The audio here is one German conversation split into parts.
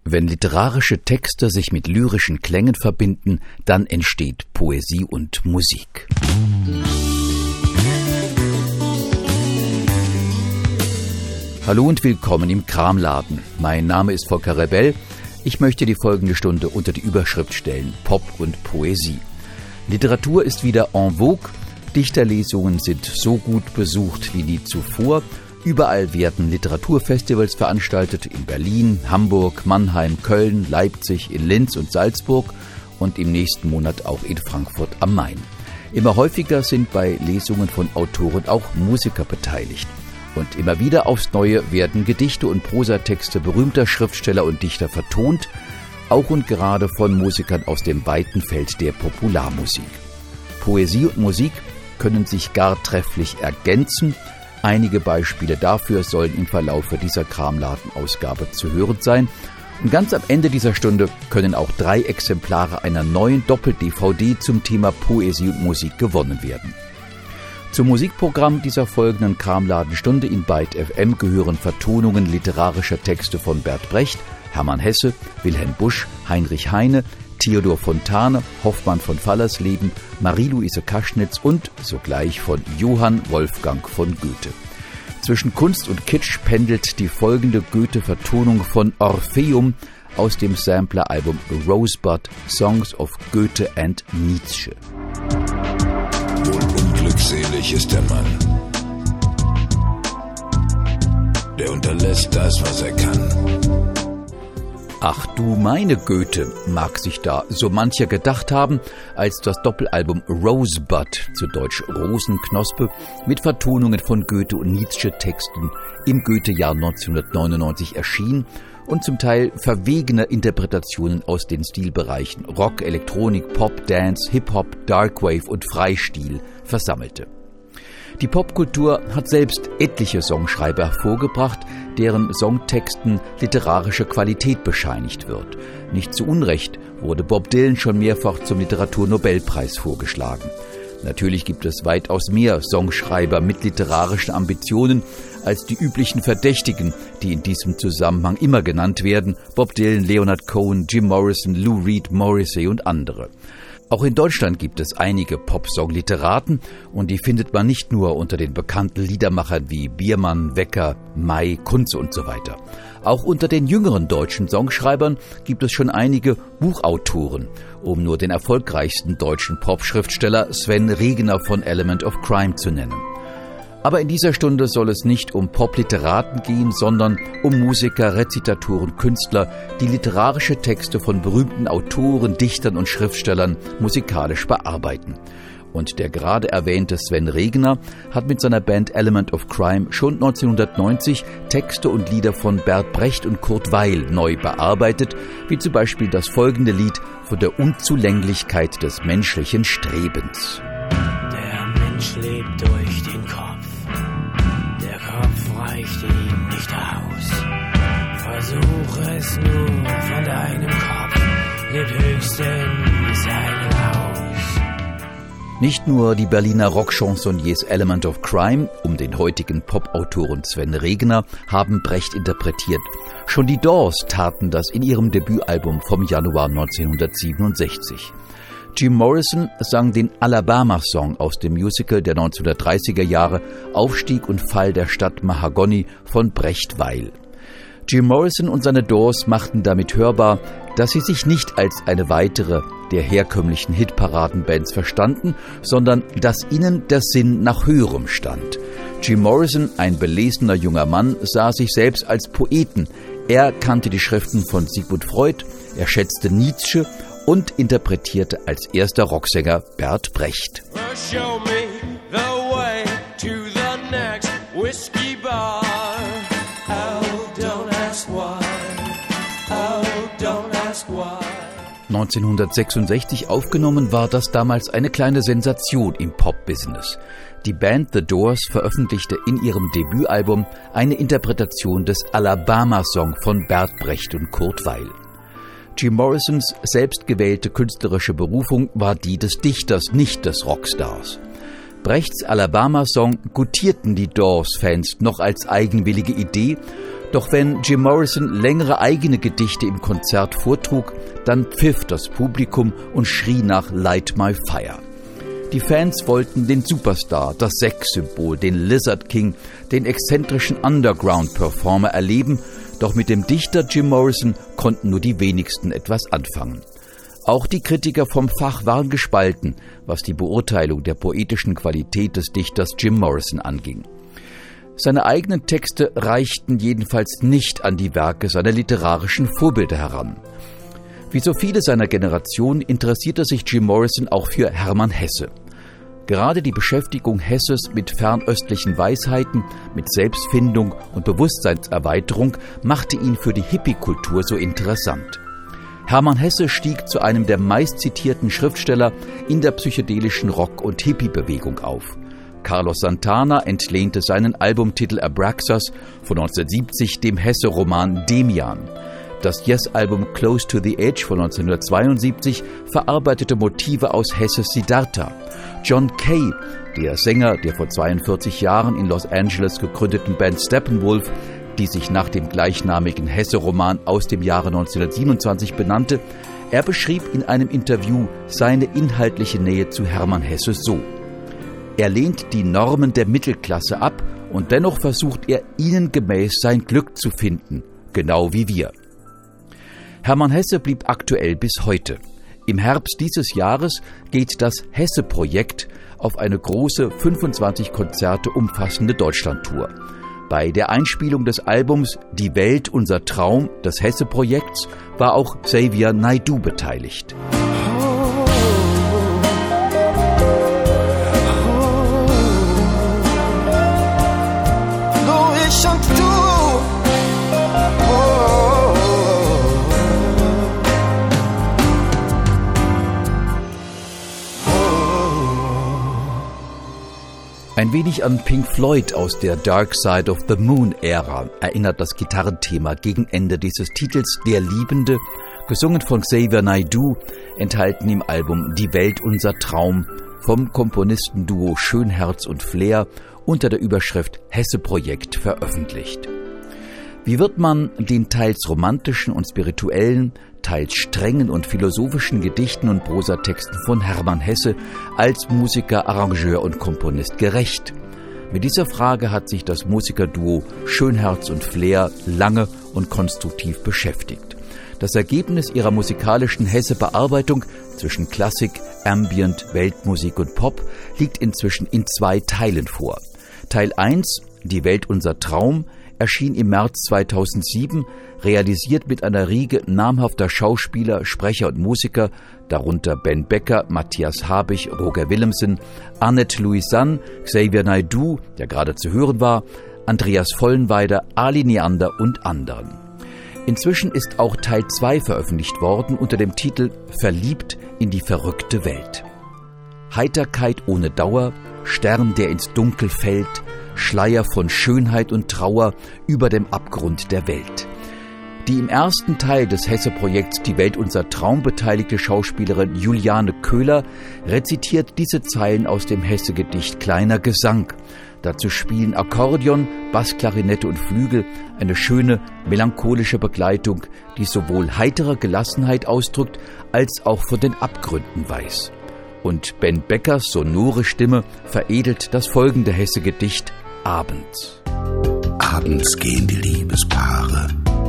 Wenn literarische Texte sich mit lyrischen Klängen verbinden, dann entsteht Poesie und Musik. Hallo und willkommen im Kramladen. Mein Name ist Volker Rebell. Ich möchte die folgende Stunde unter die Überschrift stellen: Pop und Poesie. Literatur ist wieder en vogue. Dichterlesungen sind so gut besucht wie nie zuvor. Überall werden Literaturfestivals veranstaltet, in Berlin, Hamburg, Mannheim, Köln, Leipzig, in Linz und Salzburg und im nächsten Monat auch in Frankfurt am Main. Immer häufiger sind bei Lesungen von Autoren auch Musiker beteiligt. Und immer wieder aufs Neue werden Gedichte und Prosatexte berühmter Schriftsteller und Dichter vertont, auch und gerade von Musikern aus dem weiten Feld der Popularmusik. Poesie und Musik können sich gar trefflich ergänzen. Einige Beispiele dafür sollen im Verlaufe dieser Kramladen-Ausgabe zu hören sein. Und ganz am Ende dieser Stunde können auch 3 Exemplare einer neuen Doppel-DVD zum Thema Poesie und Musik gewonnen werden. Zum Musikprogramm dieser folgenden Kramladenstunde in Byte FM gehören Vertonungen literarischer Texte von Bert Brecht, Hermann Hesse, Wilhelm Busch, Heinrich Heine, Theodor Fontane, Hoffmann von Fallersleben, Marie-Louise Kaschnitz und sogleich von Johann Wolfgang von Goethe. Zwischen Kunst und Kitsch pendelt die folgende Goethe-Vertonung von Orpheum aus dem Sampler-Album Rosebud, Songs of Goethe and Nietzsche. Wohl unglückselig ist der Mann, der unterlässt das, was er kann. Ach du meine Goethe, mag sich da so mancher gedacht haben, als das Doppelalbum Rosebud, zu Deutsch Rosenknospe, mit Vertonungen von Goethe und Nietzsche-Texten im Goethe-Jahr 1999 erschien und zum Teil verwegene Interpretationen aus den Stilbereichen Rock, Elektronik, Pop, Dance, Hip-Hop, Darkwave und Freistil versammelte. Die Popkultur hat selbst etliche Songschreiber hervorgebracht, deren Songtexten literarische Qualität bescheinigt wird. Nicht zu Unrecht wurde Bob Dylan schon mehrfach zum Literaturnobelpreis vorgeschlagen. Natürlich gibt es weitaus mehr Songschreiber mit literarischen Ambitionen als die üblichen Verdächtigen, die in diesem Zusammenhang immer genannt werden: Bob Dylan, Leonard Cohen, Jim Morrison, Lou Reed, Morrissey und andere. Auch in Deutschland gibt es einige Popsong-Literaten und die findet man nicht nur unter den bekannten Liedermachern wie Biermann, Wecker, May, Kunze und so weiter. Auch unter den jüngeren deutschen Songschreibern gibt es schon einige Buchautoren, um nur den erfolgreichsten deutschen Popschriftsteller Sven Regner von Element of Crime zu nennen. Aber in dieser Stunde soll es nicht um Popliteraten gehen, sondern um Musiker, Rezitatoren, Künstler, die literarische Texte von berühmten Autoren, Dichtern und Schriftstellern musikalisch bearbeiten. Und der gerade erwähnte Sven Regner hat mit seiner Band Element of Crime schon 1990 Texte und Lieder von Bert Brecht und Kurt Weill neu bearbeitet, wie zum Beispiel das folgende Lied von der Unzulänglichkeit des menschlichen Strebens. Der Mensch lebt durch den Kopf. Der Kopf reicht ihm nicht aus. Versuch es nur von deinem Kopf, lebt höchstens ein Haus. Nicht nur die Berliner Rockchansonniers Element of Crime um den heutigen Popautoren Sven Regner haben Brecht interpretiert. Schon die Doors taten das in ihrem Debütalbum vom Januar 1967. Jim Morrison sang den Alabama-Song aus dem Musical der 1930er Jahre Aufstieg und Fall der Stadt Mahagoni von Brecht Weil. Jim Morrison und seine Doors machten damit hörbar, dass sie sich nicht als eine weitere der herkömmlichen Hitparadenbands verstanden, sondern dass ihnen der Sinn nach Höherem stand. Jim Morrison, ein belesener junger Mann, sah sich selbst als Poeten. Er kannte die Schriften von Sigmund Freud, er schätzte Nietzsche und interpretierte als erster Rocksänger Bert Brecht. Show me the way to the next whiskey bar. Oh, don't ask why. Oh, don't ask why. 1966 aufgenommen war das damals eine kleine Sensation im Pop-Business. Die Band The Doors veröffentlichte in ihrem Debütalbum eine Interpretation des Alabama-Song von Bert Brecht und Kurt Weill. Jim Morrisons selbstgewählte künstlerische Berufung war die des Dichters, nicht des Rockstars. Brechts Alabama-Song gutierten die Doors-Fans noch als eigenwillige Idee, Doch wenn Jim Morrison längere eigene Gedichte im Konzert vortrug, dann pfiff das Publikum und schrie nach Light My Fire. Die Fans wollten den Superstar, das Sexsymbol, den Lizard King, den exzentrischen Underground-Performer erleben, doch mit dem Dichter Jim Morrison konnten nur die wenigsten etwas anfangen. Auch die Kritiker vom Fach waren gespalten, was die Beurteilung der poetischen Qualität des Dichters Jim Morrison anging. Seine eigenen Texte reichten jedenfalls nicht an die Werke seiner literarischen Vorbilder heran. Wie so viele seiner Generation interessierte sich Jim Morrison auch für Hermann Hesse. Gerade die Beschäftigung Hesses mit fernöstlichen Weisheiten, mit Selbstfindung und Bewusstseinserweiterung machte ihn für die Hippie-Kultur so interessant. Hermann Hesse stieg zu einem der meistzitierten Schriftsteller in der psychedelischen Rock- und Hippie-Bewegung auf. Carlos Santana entlehnte seinen Albumtitel Abraxas von 1970 dem Hesse-Roman Demian. Das Yes-Album Close to the Edge von 1972 verarbeitete Motive aus Hesses Siddhartha. John Kay, der Sänger der vor 42 Jahren in Los Angeles gegründeten Band Steppenwolf, die sich nach dem gleichnamigen Hesse-Roman aus dem Jahre 1927 benannte, er beschrieb in einem Interview seine inhaltliche Nähe zu Hermann Hesse so: Er lehnt die Normen der Mittelklasse ab und dennoch versucht er, ihnen gemäß sein Glück zu finden, genau wie wir. Hermann Hesse blieb aktuell bis heute. Im Herbst dieses Jahres geht das Hesse-Projekt auf eine große 25 Konzerte umfassende Deutschlandtour. Bei der Einspielung des Albums Die Welt, unser Traum des Hesse-Projekts war auch Xavier Naidoo beteiligt. Ein wenig an Pink Floyd aus der Dark Side of the Moon-Ära erinnert das Gitarrenthema gegen Ende dieses Titels Der Liebende, gesungen von Xavier Naidoo, enthalten im Album Die Welt, unser Traum vom Komponistenduo Schönherz und Flair unter der Überschrift Hesse-Projekt veröffentlicht. Wie wird man den teils romantischen und spirituellen, teils strengen und philosophischen Gedichten und Prosatexten von Hermann Hesse als Musiker, Arrangeur und Komponist gerecht? Mit dieser Frage hat sich das Musikerduo Schönherz und Flair lange und konstruktiv beschäftigt. Das Ergebnis ihrer musikalischen Hesse-Bearbeitung zwischen Klassik, Ambient, Weltmusik und Pop liegt inzwischen in 2 Teilen vor. Teil 1, Die Welt, unser Traum, erschien im März 2007, realisiert mit einer Riege namhafter Schauspieler, Sprecher und Musiker, darunter Ben Becker, Matthias Habich, Roger Willemsen, Annette Louisanne, Xavier Naidoo, der gerade zu hören war, Andreas Vollenweider, Ali Neander und anderen. Inzwischen ist auch Teil 2 veröffentlicht worden unter dem Titel Verliebt in die verrückte Welt. Heiterkeit ohne Dauer, Stern, der ins Dunkel fällt, Schleier von Schönheit und Trauer über dem Abgrund der Welt. Die im ersten Teil des Hesse-Projekts Die Welt, unser Traum beteiligte Schauspielerin Juliane Köhler rezitiert diese Zeilen aus dem Hesse-Gedicht Kleiner Gesang. Dazu spielen Akkordeon, Bassklarinette und Flügel eine schöne, melancholische Begleitung, die sowohl heitere Gelassenheit ausdrückt, als auch von den Abgründen weiß. Und Ben Beckers sonore Stimme veredelt das folgende Hesse-Gedicht Abends. Abends gehen die Liebespaare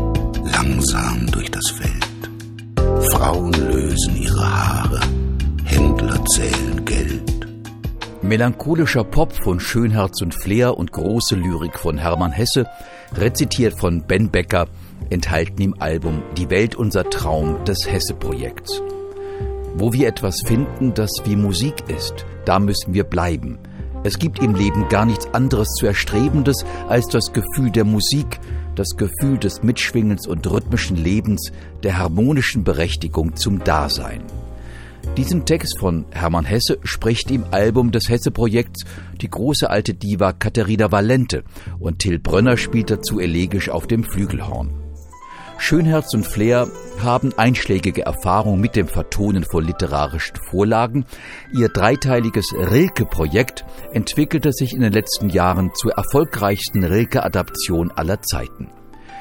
langsam durch das Feld. Frauen lösen ihre Haare, Händler zählen Geld. Melancholischer Pop von Schönherz und Flair und große Lyrik von Hermann Hesse, rezitiert von Ben Becker, enthalten im Album Die Welt, unser Traum des Hesse-Projekts. Wo wir etwas finden, das wie Musik ist, da müssen wir bleiben. Es gibt im Leben gar nichts anderes zu Erstrebendes als das Gefühl der Musik, das Gefühl des Mitschwingens und rhythmischen Lebens, der harmonischen Berechtigung zum Dasein. Diesen Text von Hermann Hesse spricht im Album des Hesse-Projekts die große alte Diva Katharina Valente und Till Brönner spielt dazu elegisch auf dem Flügelhorn. Schönherz und Flair haben einschlägige Erfahrung mit dem Vertonen von literarischen Vorlagen. Ihr dreiteiliges Rilke-Projekt entwickelte sich in den letzten Jahren zur erfolgreichsten Rilke-Adaption aller Zeiten.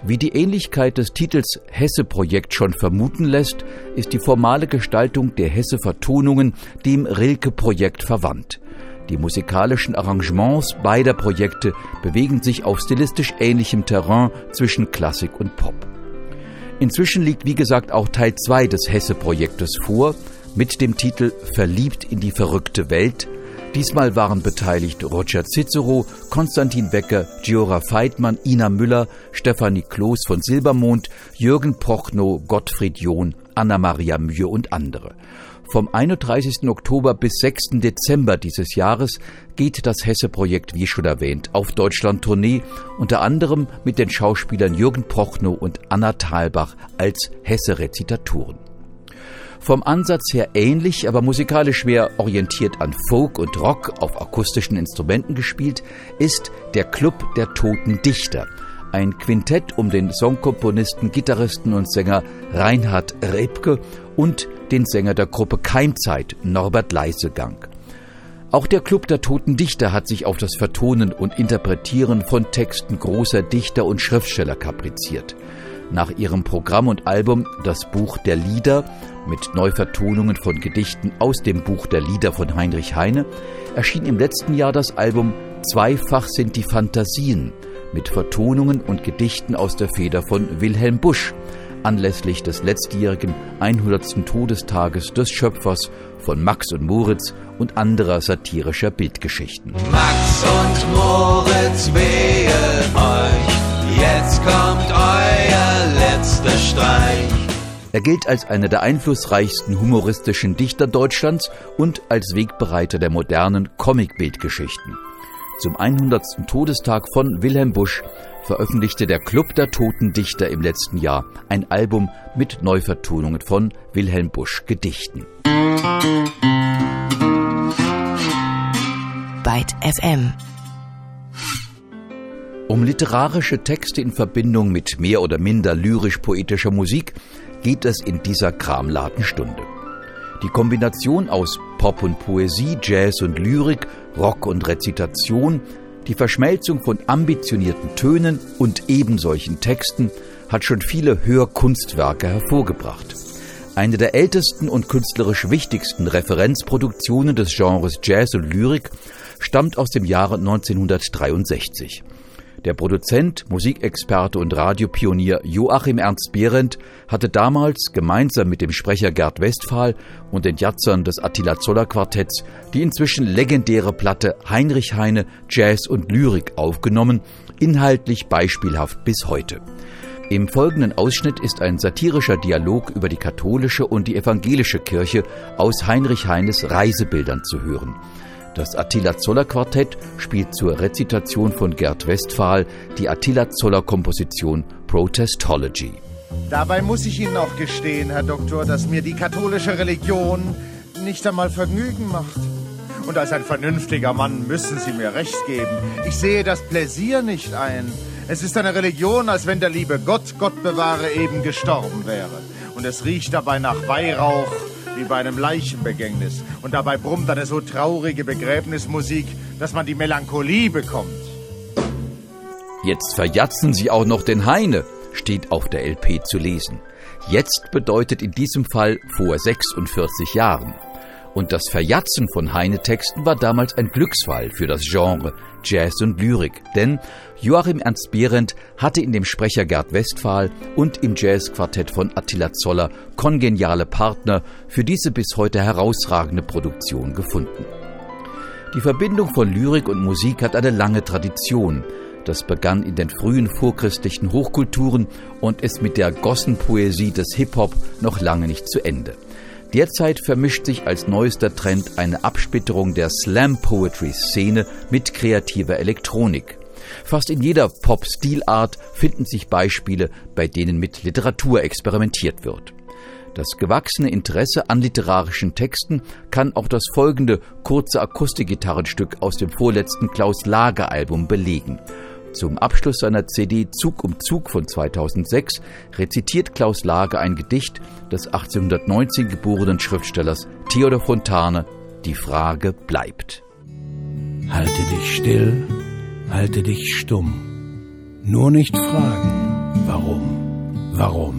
Wie die Ähnlichkeit des Titels Hesse-Projekt schon vermuten lässt, ist die formale Gestaltung der Hesse-Vertonungen dem Rilke-Projekt verwandt. Die musikalischen Arrangements beider Projekte bewegen sich auf stilistisch ähnlichem Terrain zwischen Klassik und Pop. Inzwischen liegt, wie gesagt, auch Teil 2 des Hesse-Projektes vor, mit dem Titel Verliebt in die verrückte Welt. Diesmal waren beteiligt Roger Cicero, Konstantin Wecker, Giora Veitmann, Ina Müller, Stefanie Kloß von Silbermond, Jürgen Prochnow, Gottfried John, Anna-Maria Mühe und andere. Vom 31. Oktober bis 6. Dezember dieses Jahres geht das Hesse-Projekt, wie schon erwähnt, auf Deutschland-Tournee, unter anderem mit den Schauspielern Jürgen Prochnow und Anna Thalbach als Hesse-Rezitatoren. Vom Ansatz her ähnlich, aber musikalisch mehr orientiert an Folk und Rock auf akustischen Instrumenten gespielt, ist der Club der Toten Dichter, ein Quintett um den Songkomponisten, Gitarristen und Sänger Reinhard Repke und den Sänger der Gruppe Keimzeit, Norbert Leisegang. Auch der Club der Toten Dichter hat sich auf das Vertonen und Interpretieren von Texten großer Dichter und Schriftsteller kapriziert. Nach ihrem Programm und Album Das Buch der Lieder mit Neuvertonungen von Gedichten aus dem Buch der Lieder von Heinrich Heine erschien im letzten Jahr das Album Zweifach sind die Phantasien mit Vertonungen und Gedichten aus der Feder von Wilhelm Busch anlässlich des letztjährigen 100. Todestages des Schöpfers von Max und Moritz und anderer satirischer Bildgeschichten. Max und Moritz, wehe euch, jetzt kommt euer letzter Streich. Er gilt als einer der einflussreichsten humoristischen Dichter Deutschlands und als Wegbereiter der modernen Comic-Bildgeschichten. Zum 100. Todestag von Wilhelm Busch veröffentlichte der Club der Toten Dichter im letzten Jahr ein Album mit Neuvertonungen von Wilhelm Busch Gedichten. Byte FM. Um literarische Texte in Verbindung mit mehr oder minder lyrisch-poetischer Musik geht es in dieser Kramlatenstunde. Die Kombination aus Pop und Poesie, Jazz und Lyrik, Rock und Rezitation, die Verschmelzung von ambitionierten Tönen und ebensolchen Texten hat schon viele Hörkunstwerke hervorgebracht. Eine der ältesten und künstlerisch wichtigsten Referenzproduktionen des Genres Jazz und Lyrik stammt aus dem Jahre 1963. Der Produzent, Musikexperte und Radiopionier Joachim Ernst Behrendt hatte damals gemeinsam mit dem Sprecher Gerd Westphal und den Jazzern des Attila Zoller Quartetts die inzwischen legendäre Platte Heinrich Heine Jazz und Lyrik aufgenommen, inhaltlich beispielhaft bis heute. Im folgenden Ausschnitt ist ein satirischer Dialog über die katholische und die evangelische Kirche aus Heinrich Heines Reisebildern zu hören. Das Attila Zoller Quartett spielt zur Rezitation von Gerd Westphal die Attila Zoller Komposition Protestology. Dabei muss ich Ihnen auch gestehen, Herr Doktor, dass mir die katholische Religion nicht einmal Vergnügen macht. Und als ein vernünftiger Mann müssen Sie mir recht geben. Ich sehe das Pläsier nicht ein. Es ist eine Religion, als wenn der liebe Gott, Gott bewahre, eben gestorben wäre. Und es riecht dabei nach Weihrauch, wie bei einem Leichenbegängnis. Und dabei brummt eine so traurige Begräbnismusik, dass man die Melancholie bekommt. Jetzt verjatzen Sie auch noch den Heine, steht auf der LP zu lesen. Jetzt bedeutet in diesem Fall vor 46 Jahren. Und das Verjatzen von Heine-Texten war damals ein Glücksfall für das Genre Jazz und Lyrik, denn Joachim Ernst Behrendt hatte in dem Sprecher Gerd Westphal und im Jazzquartett von Attila Zoller kongeniale Partner für diese bis heute herausragende Produktion gefunden. Die Verbindung von Lyrik und Musik hat eine lange Tradition. Das begann in den frühen vorchristlichen Hochkulturen und ist mit der Gossenpoesie des Hip-Hop noch lange nicht zu Ende. Derzeit vermischt sich als neuester Trend eine Absplitterung der Slam-Poetry-Szene mit kreativer Elektronik. Fast in jeder Pop-Stilart finden sich Beispiele, bei denen mit Literatur experimentiert wird. Das gewachsene Interesse an literarischen Texten kann auch das folgende kurze Akustikgitarrenstück aus dem vorletzten Klaus-Lage-Album belegen. Zum Abschluss seiner CD Zug um Zug von 2006 rezitiert Klaus Lage ein Gedicht des 1819 geborenen Schriftstellers Theodor Fontane, Die Frage bleibt. Halte dich still, halte dich stumm. Nur nicht fragen, Warum? Warum?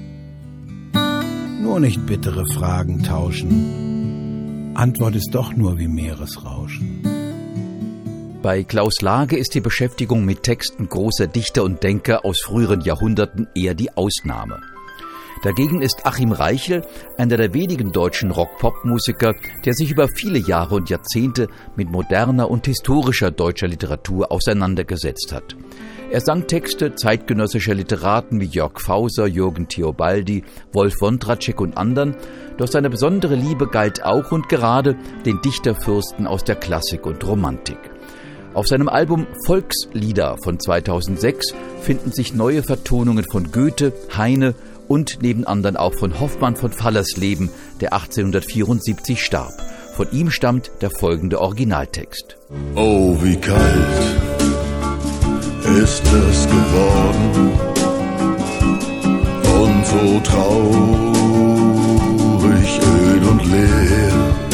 Nur nicht bittere Fragen tauschen. Antwort ist doch nur wie Meeresrauschen. Bei Klaus Lage ist die Beschäftigung mit Texten großer Dichter und Denker aus früheren Jahrhunderten eher die Ausnahme. Dagegen ist Achim Reichel einer der wenigen deutschen Rock-Pop-Musiker, der sich über viele Jahre und Jahrzehnte mit moderner und historischer deutscher Literatur auseinandergesetzt hat. Er sang Texte zeitgenössischer Literaten wie Jörg Fauser, Jürgen Theobaldi, Wolf Wondratschek und anderen, doch seine besondere Liebe galt auch und gerade den Dichterfürsten aus der Klassik und Romantik. Auf seinem Album Volkslieder von 2006 finden sich neue Vertonungen von Goethe, Heine und neben anderen auch von Hoffmann von Fallersleben, der 1874 starb. Von ihm stammt der folgende Originaltext. Oh, wie kalt ist es geworden und so traurig, öd und leer.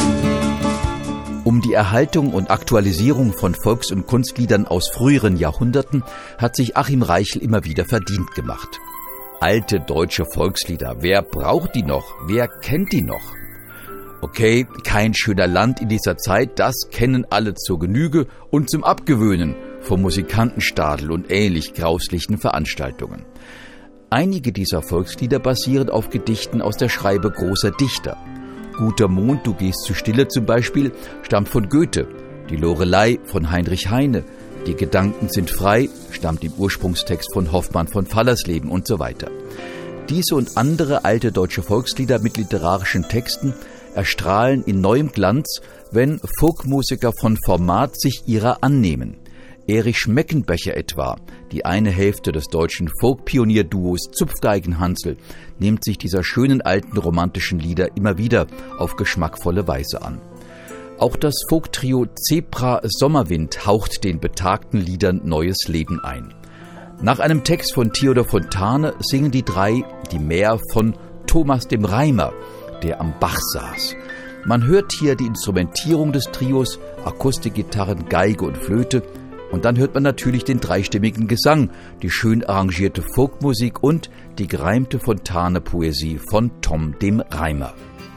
Um die Erhaltung und Aktualisierung von Volks- und Kunstliedern aus früheren Jahrhunderten hat sich Achim Reichel immer wieder verdient gemacht. Alte deutsche Volkslieder, wer braucht die noch? Wer kennt die noch? Okay, kein schöner Land in dieser Zeit, das kennen alle zur Genüge und zum Abgewöhnen vom Musikantenstadel und ähnlich grauslichen Veranstaltungen. Einige dieser Volkslieder basieren auf Gedichten aus der Schreibe großer Dichter. Guter Mond, du gehst zu Stille zum Beispiel, stammt von Goethe, die Lorelei von Heinrich Heine, die Gedanken sind frei, stammt im Ursprungstext von Hoffmann von Fallersleben und so weiter. Diese und andere alte deutsche Volkslieder mit literarischen Texten erstrahlen in neuem Glanz, wenn Folkmusiker von Format sich ihrer annehmen. Erich Schmeckenbecher etwa, die eine Hälfte des deutschen Folk-Pionier-Duos Zupfgeigenhansel, nimmt sich dieser schönen alten romantischen Lieder immer wieder auf geschmackvolle Weise an. Auch das Folktrio Zebra Sommerwind haucht den betagten Liedern neues Leben ein. Nach einem Text von Theodor Fontane singen die drei die Mär von Thomas dem Reimer, der am Bach saß. Man hört hier die Instrumentierung des Trios, Akustikgitarren, Geige und Flöte, und dann hört man natürlich den dreistimmigen Gesang, die schön arrangierte Folkmusik und die gereimte Fontane-Poesie von Tom dem Reimer.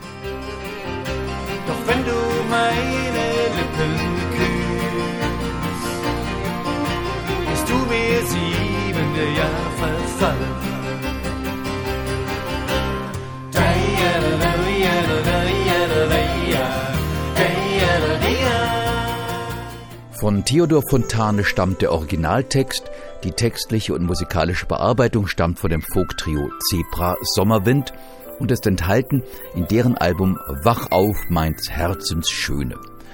Doch wenn du meine Lippen küsst, bist du mir 7 Jahre verfallen. Von Theodor Fontane stammt der Originaltext, die textliche und musikalische Bearbeitung stammt von dem Folktrio Zebra Sommerwind und ist enthalten in deren Album Wach auf, meins Herzens Schöne.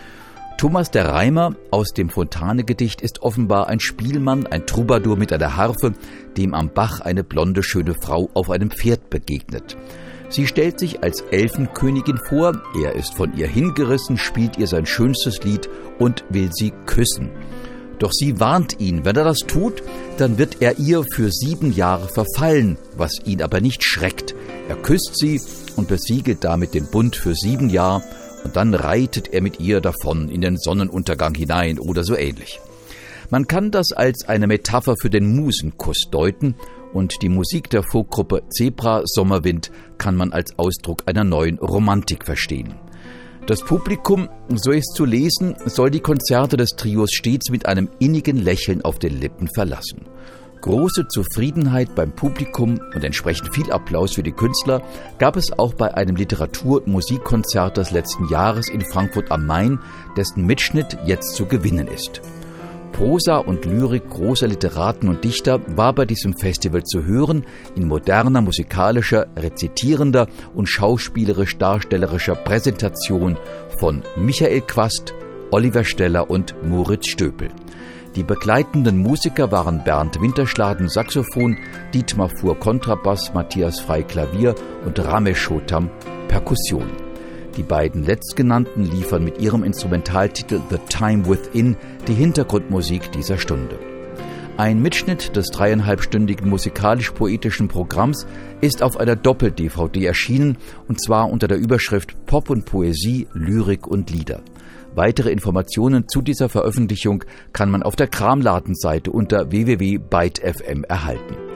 Thomas der Reimer aus dem Fontane-Gedicht ist offenbar ein Spielmann, ein Troubadour mit einer Harfe, dem am Bach eine blonde, schöne Frau auf einem Pferd begegnet. Sie stellt sich als Elfenkönigin vor, er ist von ihr hingerissen, spielt ihr sein schönstes Lied und will sie küssen. Doch sie warnt ihn, wenn er das tut, dann wird er ihr für 7 Jahre verfallen, was ihn aber nicht schreckt. Er küsst sie und besiegelt damit den Bund für 7 Jahre und dann reitet er mit ihr davon in den Sonnenuntergang hinein oder so ähnlich. Man kann das als eine Metapher für den Musenkuss deuten und die Musik der Folkgruppe Zebra Sommerwind kann man als Ausdruck einer neuen Romantik verstehen. Das Publikum, so ist zu lesen, soll die Konzerte des Trios stets mit einem innigen Lächeln auf den Lippen verlassen. Große Zufriedenheit beim Publikum und entsprechend viel Applaus für die Künstler gab es auch bei einem Literatur- und Musikkonzert des letzten Jahres in Frankfurt am Main, dessen Mitschnitt jetzt zu gewinnen ist. Prosa und Lyrik großer Literaten und Dichter war bei diesem Festival zu hören, in moderner, musikalischer, rezitierender und schauspielerisch-darstellerischer Präsentation von Michael Quast, Oliver Steller und Moritz Stöpel. Die begleitenden Musiker waren Bernd Winterschladen Saxophon, Dietmar Fuhr Kontrabass, Matthias Frey Klavier und Ramesh Chotam Perkussion. Die beiden letztgenannten liefern mit ihrem Instrumentaltitel The Time Within die Hintergrundmusik dieser Stunde. Ein Mitschnitt des 3,5-stündigen musikalisch-poetischen Programms ist auf einer Doppel-DVD erschienen, und zwar unter der Überschrift Pop und Poesie, Lyrik und Lieder. Weitere Informationen zu dieser Veröffentlichung kann man auf der Kramladenseite unter www.byte.fm erhalten.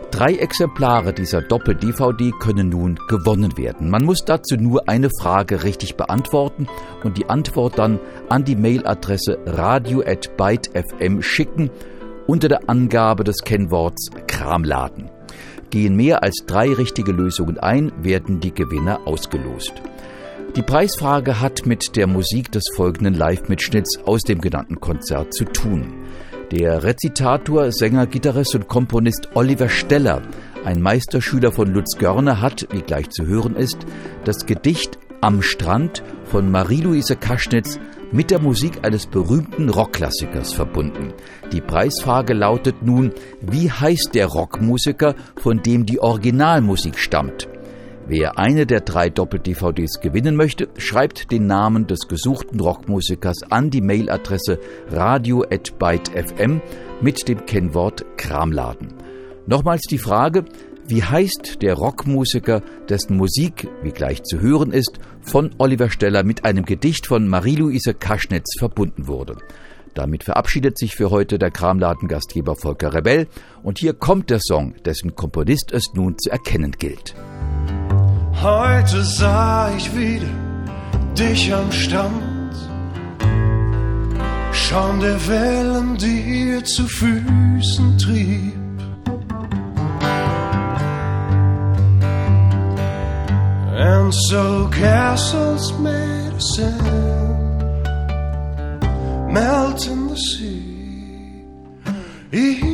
3 Exemplare dieser Doppel-DVD können nun gewonnen werden. Man muss dazu nur eine Frage richtig beantworten und die Antwort dann an die Mailadresse radio@byte.fm schicken unter der Angabe des Kennworts Kramladen. Gehen mehr als 3 richtige Lösungen ein, werden die Gewinner ausgelost. Die Preisfrage hat mit der Musik des folgenden Live-Mitschnitts aus dem genannten Konzert zu tun. Der Rezitator, Sänger, Gitarrist und Komponist Oliver Steller, ein Meisterschüler von Lutz Görner, hat, wie gleich zu hören ist, das Gedicht Am Strand von Marie-Louise Kaschnitz mit der Musik eines berühmten Rockklassikers verbunden. Die Preisfrage lautet nun: Wie heißt der Rockmusiker, von dem die Originalmusik stammt? Wer eine der 3 Doppel-DVDs gewinnen möchte, schreibt den Namen des gesuchten Rockmusikers an die Mailadresse radio@byte.fm mit dem Kennwort Kramladen. Nochmals die Frage: Wie heißt der Rockmusiker, dessen Musik, wie gleich zu hören ist, von Oliver Steller mit einem Gedicht von Marie-Louise Kaschnitz verbunden wurde? Damit verabschiedet sich für heute der Kramladen-Gastgeber Volker Rebell und hier kommt der Song, dessen Komponist es nun zu erkennen gilt. Heute sah ich wieder dich am Strand, Schaum der Wellen dir zu Füßen trieb. And so castles made of sand melt in the sea.